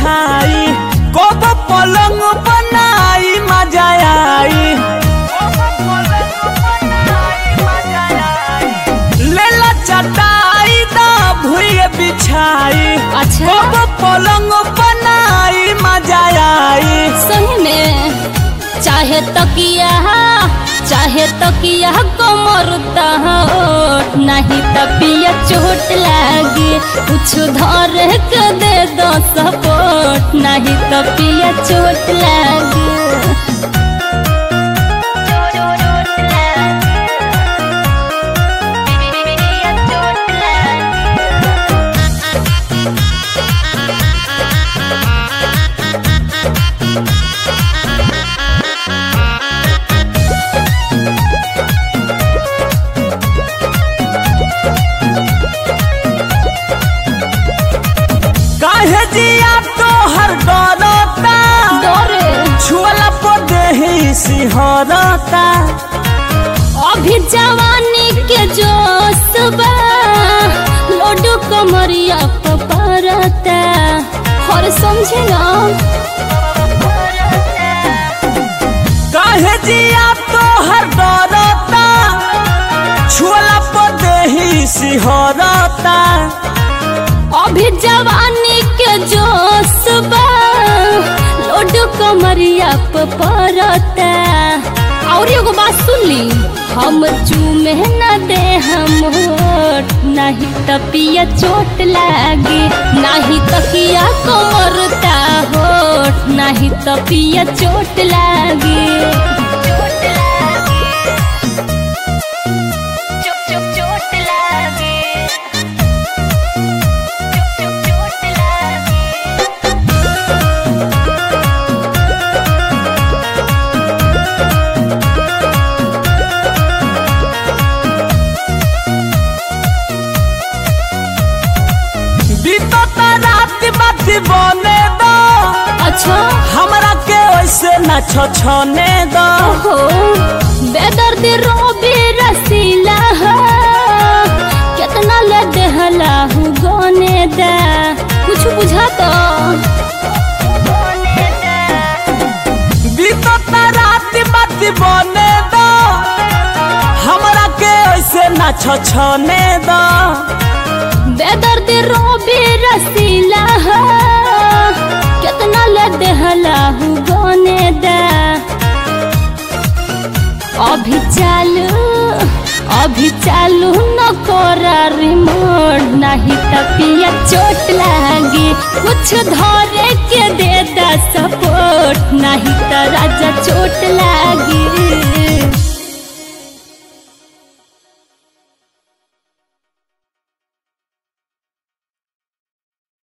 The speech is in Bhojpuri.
बिछाई कब पलंग बनाई मजा आई लेला चटाई दा भुइए बिछाई अच्छा कब पलंग बनाई मजा आई। सही में चाहे तकिया कमरता हो नहीं तपिया चोट लागे कुछ धर के दे दो सपोर्ट नहीं तपिया चोट लागे। काहे जिया तो हर डरता डरे छुअला पदे ही सिहरता अभी जवानी के जोश बा लोडू कमरिया परता और समझेगा काहे जिया तो हर डरता छुअला पदे ही सिहरता अभी जवानी के जोश बा लोडू कमरिया परता। और एगो बात सुन ली हम चूमे न दे हम होठ नहीं तपिया चोट लागे नहीं तकिया कमरता होठ नहीं तपिया चोट लागे। बीतता रात बात बने दो अच्छा हमरा के वैसे न छछने दो हो बेदर्द रोबी रसीला है कितना ले देहला हूँ गोने दा कुछ बुझा तो बीतता रात बात बने दो हमरा के वैसे न छछने दो बेदर्द रोबी रसीला है कितना ले देहला हूँ गोने दा अभी चालू न कोरा रिमोट नहीं तपिया चोट लागी कुछ धरे के दे दा सपोर्ट नहीं तो राजा चोट लागी।